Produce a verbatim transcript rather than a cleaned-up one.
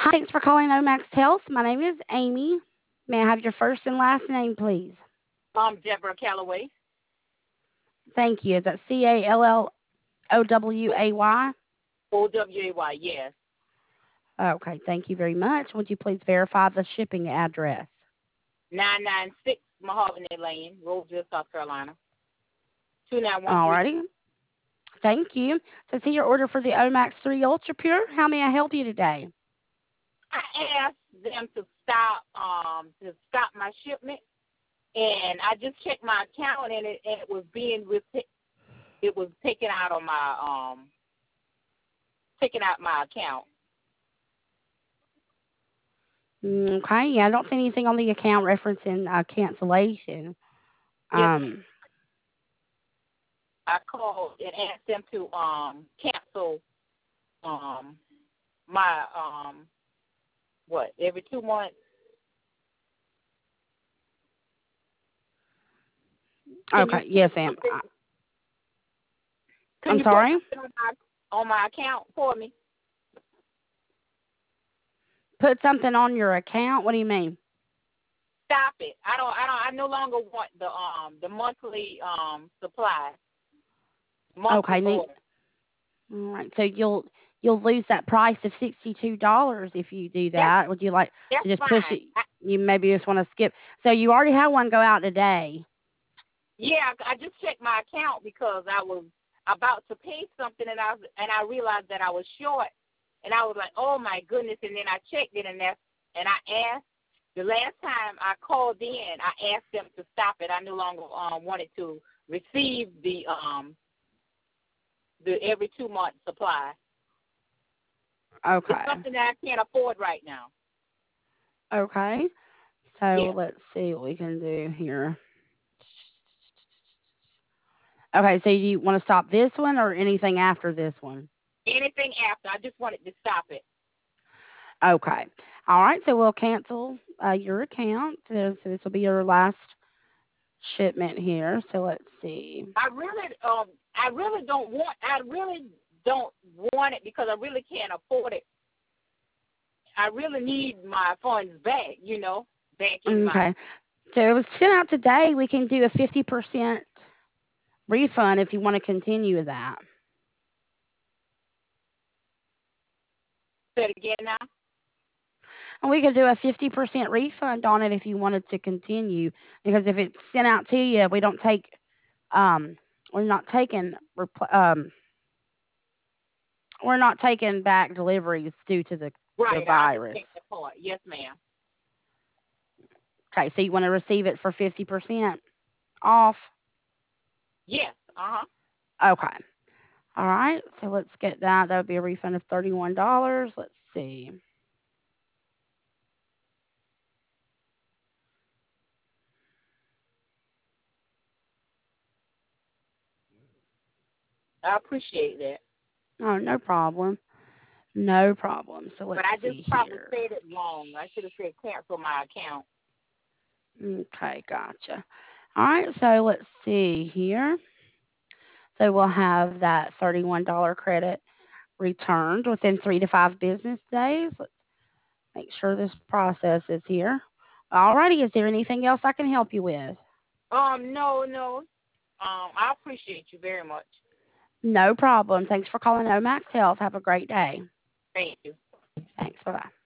Thanks for calling Omax Health. My name is Amy. May I have your first and last name, please? Um, Deborah Calloway. Thank you. Is that C A L L O W A Y? O W A Y, yes. Okay, thank you very much. Would you please verify the shipping address? nine nine six Mahogany Lane, Roseville, South Carolina. two nine one three. Alrighty. Thank you. So, see your order for the Omax three Ultra Pure. How may I help you today? I asked them to stop um to stop my shipment, and I just checked my account, and it, and it was being rep- it was taken out of my um taken out my account. Mm, Okay, yeah, I don't see anything on the account referencing uh, cancellation. Yes, ma'am. Um, I called and asked them to um cancel um my um what every two months. Can you okay, yes, ma'am. something? I- Can I'm you put sorry. something on my on my account for me? Put something on your account. What do you mean? Stop it. I don't I don't I no longer want the um the monthly um supply. Monthly Okay, neat. order. All right, so you'll you'll lose that price of sixty two dollars if you do That's that. Would you like that's to just push fine. it? I, You maybe just want to skip. So you already had one go out today. yeah, I just checked my account because I was about to pay something, and I was, and I realized that I was short, and I was like, oh my goodness, and then I checked it, and that's and I asked the last time I called in, I asked them to stop it. I no longer um wanted to receive the um the every two month supply. It's Okay. something that I can't afford right now. Okay. So Yes. let's see what we can do here. Okay, so you want to stop this one or anything after this one? Anything after, I just wanted to stop it. Okay. All right, so we'll cancel uh, your account. So so this will be your last shipment here. So let's see. I really, um, I really don't want. I really don't want it because I really can't afford it. I really need my funds back. You know, back in my. Okay. So it was sent out today. We can do a fifty percent refund if you want to continue with that. Say it again now. And we could do a fifty percent refund on it if you wanted to continue. Because if it's sent out to you, we don't take, um, we're not taking, repl- um, we're not taking back deliveries due to the, the Right, I virus. understand that part. Yes, ma'am. Okay, so you want to receive it for fifty percent off? Yes. Uh huh. Okay. All right, so let's get that. That would be a refund of thirty-one dollars. Let's see. I appreciate that, Oh, no problem. No problem. So let's but I just see probably here. said it wrong. I should have said cancel my account. Okay, gotcha. All right, so let's see here. So we'll have that thirty-one dollars credit returned within three to five business days. Let's make sure this process is here. All righty, is there anything else I can help you with? Um, no, no. Um, I appreciate you very much. No problem. Thanks for calling Omax Health. Have a great day. Thank you. Thanks. Bye-bye.